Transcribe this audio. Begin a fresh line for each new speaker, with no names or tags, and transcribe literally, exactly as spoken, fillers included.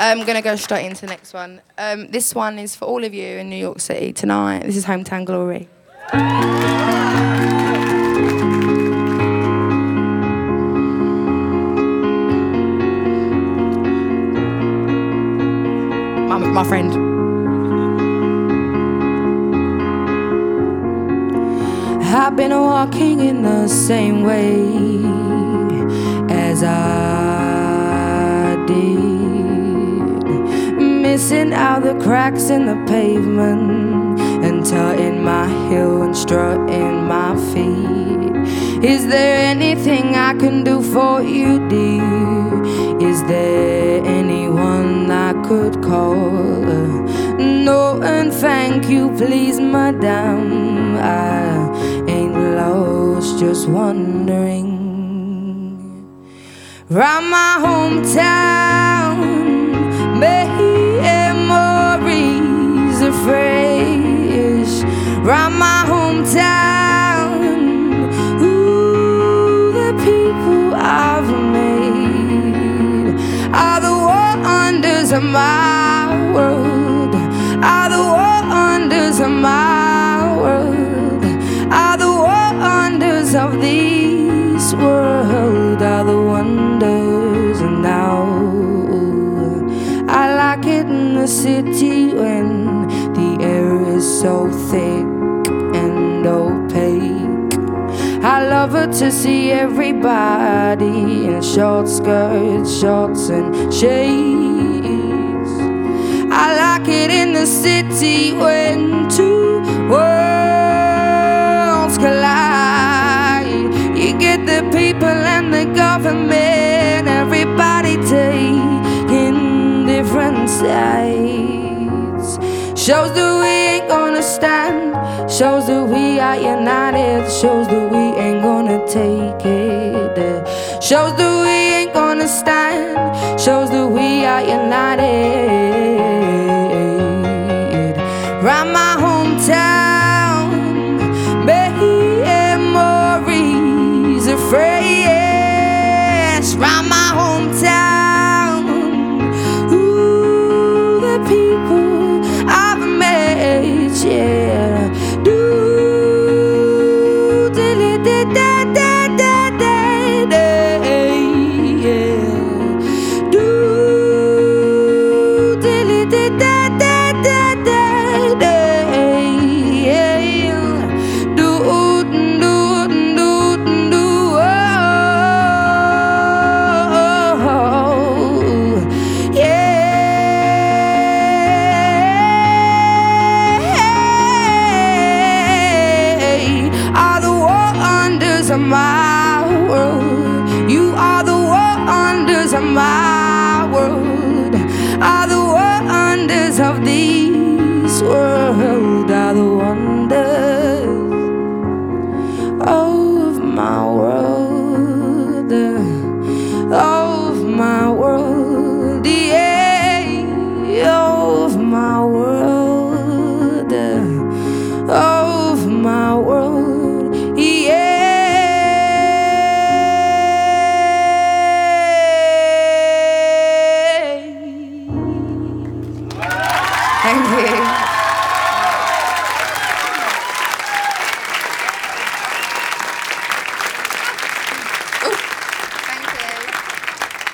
I'm going to go straight into the next one. Um, this one is for all of you in New York City tonight. This is Hometown Glory. My, my friend. I've been walking in the same way as I did, missing out the cracks in the pavement and tutting my heel and strutting my feet. Is there anything I can do for you, dear? Is there anyone I could call? No, and thank you, please, madame. I ain't lost, just wondering. Round my hometown, memories are fresh. Round my hometown, ooh, the people I've made are the wonders of my world, are the wonders of my world, are the wonders of this world, are the wonders. And now I like it in the city when the air is so thick and opaque. I love it to see everybody in short skirts, shorts and shades. I like it in the city when two worlds collide. You get the people and the government, everybody taking different sides. Shows that we ain't gonna stand, shows that we are united, shows that we ain't gonna take it. Shows that we ain't gonna stand, shows that we are united. Round my hometown, memories are fresh. Round my hometown, ooh, the people I've met, yeah. Do dilly da da da da da da, yeah. Do dilly da da da da da da, yeah. Do do do do, oh, yeah. Are the wonders of my world. You are the wonders of my world, are the wonders of this world.